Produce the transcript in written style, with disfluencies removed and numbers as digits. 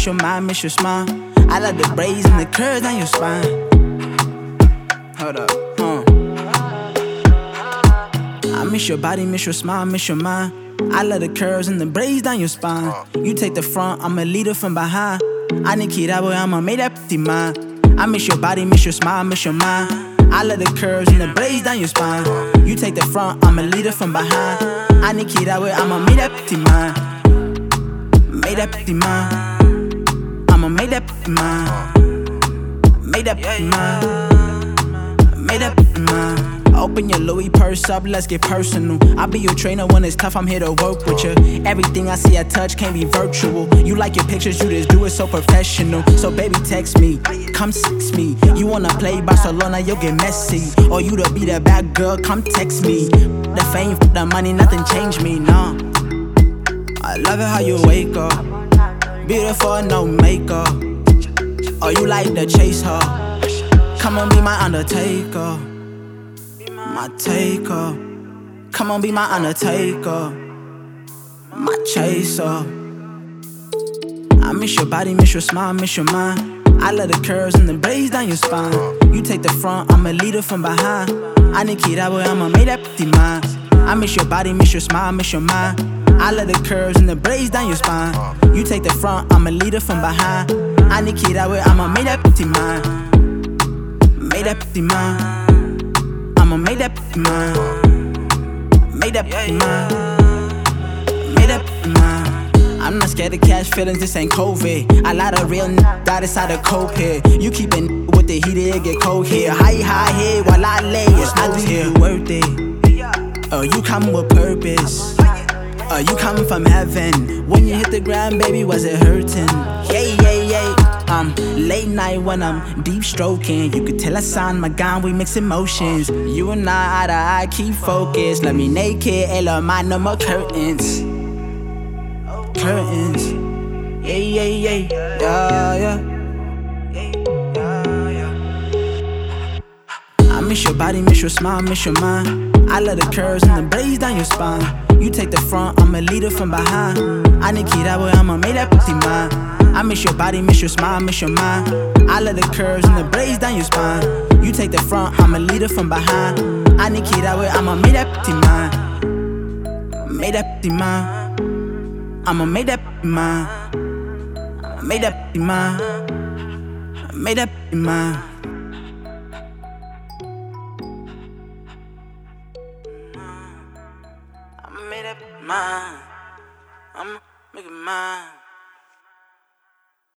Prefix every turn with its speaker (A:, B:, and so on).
A: your mind, miss your smile. I love the braids and the curves on your spine. Hold up, I miss your body, miss your smile, miss your mind. I love the curves and the braids down your spine. You take the front, I'm a leader from behind. I need keep that boy, I'ma make that p***y mine. I miss your body, miss your smile, miss your mind. I love the curves and the braids down your spine. You take the front, I'm a leader from behind. I need keep that way, I'ma make that p***y mine. Make that p***y mine. I'ma make that p***y mine. Make that p***y mine. Make that p***y mine. Open your Louis purse up, let's get personal. I'll be your trainer when it's tough, I'm here to work with you. Everything I see, I touch, can't be virtual. You like your pictures, you just do it so professional. So baby, text me, come sex me. You wanna play Barcelona, you'll get messy. Or you to be the bad girl, come text me. The fame, the money, nothing changed me, nah. I love it how you wake up, beautiful, no makeup. Or you like to chase her, come on, be my undertaker. My taker, come on, be my undertaker, my chaser. I miss your body, miss your smile, miss your mind. I love the curves and the braids down your spine. You take the front, I'm a leader from behind. I need keep that boy, I'ma make that p***y mine. I miss your body, miss your smile, miss your mind. I love the curves and the braids down your spine. You take the front, I'm a leader from behind. I need keep that boy, I'ma make that p***y mine. Make that p***y mine. I'ma make that p***y mine. Make that p***y mine. Make that p***y mine. I'm not scared to catch feelings, this ain't COVID. A lot of real die inside a cold here. You keepin' with the heat, it get cold here. High here while I lay, it's no here. You worth it. Oh, you come with purpose. Oh, you come from heaven. When you hit the ground, baby, was it hurting? Yeah. Late night when I'm deep stroking. You could tell I signed my gun, we mix emotions. You and I, eye to eye, keep focused. Let me naked, ain't mind, no more curtains. Curtains. Yeah. I miss your body, miss your smile, miss your mind. I love the curves and the braids down your spine. You take the front, I'm a leader from behind. I need keep that boy, I'ma make that p***y mine. I miss your body, miss your smile, miss your mind. I love the curves and the braids down your spine. You take the front, I'm a leader from behind. I need keep that way, I'ma make that p***y mine. Make that p***y mine. I'ma make that p***y mine. Make that p***y mine. Make that p***y mine. I'ma make that p***y mine. I'ma make it mine.